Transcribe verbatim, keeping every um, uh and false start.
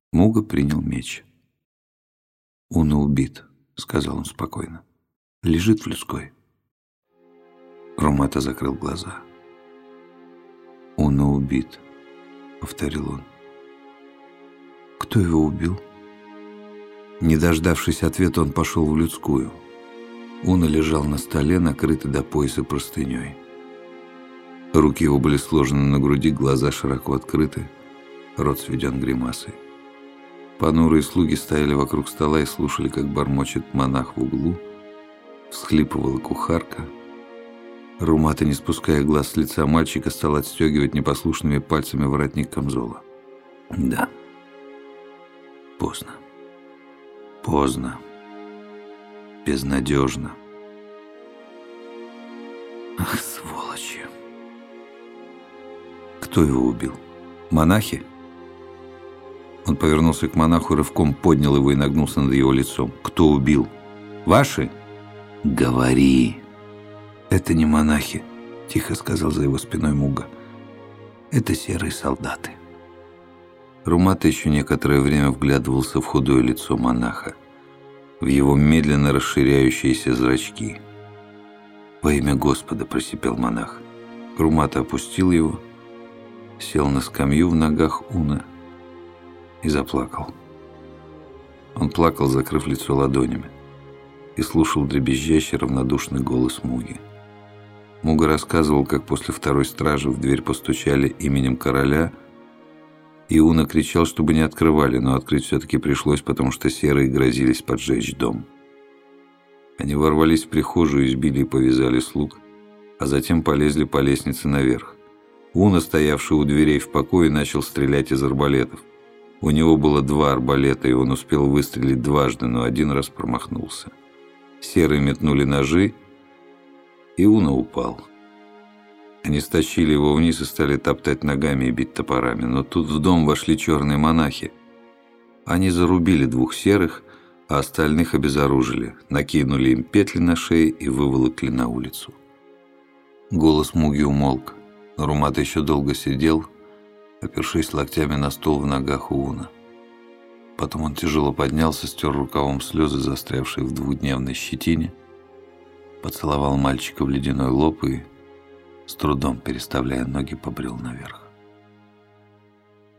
Муга принял меч. «Уна убит», — сказал он спокойно. «Лежит в людской». Румата закрыл глаза. «Уна убит», — повторил он. «Кто его убил?» Не дождавшись ответа, он пошел в людскую. Уна лежал на столе, накрытый до пояса простыней. Руки его были сложены на груди, глаза широко открыты, рот сведен гримасой. Понурые слуги стояли вокруг стола и слушали, как бормочет монах в углу, всхлипывала кухарка. Румата, не спуская глаз с лица мальчика, стал отстегивать непослушными пальцами воротник камзола. Да, поздно. Поздно. Безнадежно. Ах, сволочи. Кто его убил? Монахи? Он повернулся к монаху, рывком поднял его и нагнулся над его лицом. Кто убил? Ваши? Говори. Это не монахи, тихо сказал за его спиной Муга. Это серые солдаты. Румата еще некоторое время вглядывался в худое лицо монаха, в его медленно расширяющиеся зрачки. «Во имя Господа!» – просипел монах. Румата опустил его, сел на скамью в ногах Уна и заплакал. Он плакал, закрыв лицо ладонями, и слушал дребезжащий равнодушный голос Муги. Муга рассказывал, как после второй стражи в дверь постучали именем короля, и Уна кричал, чтобы не открывали, но открыть все-таки пришлось, потому что серые грозились поджечь дом. Они ворвались в прихожую, избили и повязали слуг, а затем полезли по лестнице наверх. Уна, стоявший у дверей в покое, начал стрелять из арбалетов. У него было два арбалета, и он успел выстрелить дважды, но один раз промахнулся. Серые метнули ножи, и Уна упал. Они стащили его вниз и стали топтать ногами и бить топорами. Но тут в дом вошли черные монахи. Они зарубили двух серых, а остальных обезоружили, накинули им петли на шеи и выволокли на улицу. Голос Муги умолк, но Румата еще долго сидел, опершись локтями на стол в ногах у Уна. Потом он тяжело поднялся, стер рукавом слезы, застрявшие в двухдневной щетине, поцеловал мальчика в ледяной лоб и, с трудом переставляя ноги, побрел наверх.